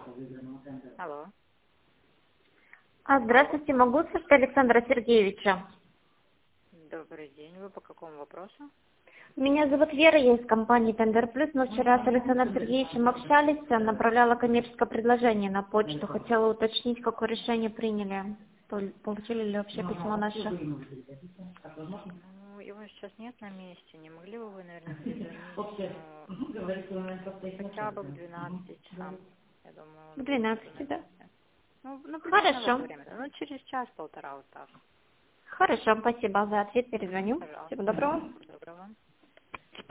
Алло. Здравствуйте, могу слышать Александра Сергеевича? Добрый день. Вы по какому вопросу? Меня зовут Вера, я из компании Тендер Плюс. Мы вчера с Александром Сергеевичем общались, направляла коммерческое предложение на почту. Хотела уточнить, какое решение приняли. Получили ли вообще письмо наше? Ну, его сейчас нет на месте. Не могли бы вы, наверное, перезвонить хотя бы к 12 часам? Я думаю, К он будет уже 12, на да? месте. Ну, примерно в это Хорошо. время. Ну, через час-полтора вот так. Хорошо, спасибо за ответ, перезвоню. Всего Пожалуйста. доброго. Доброго.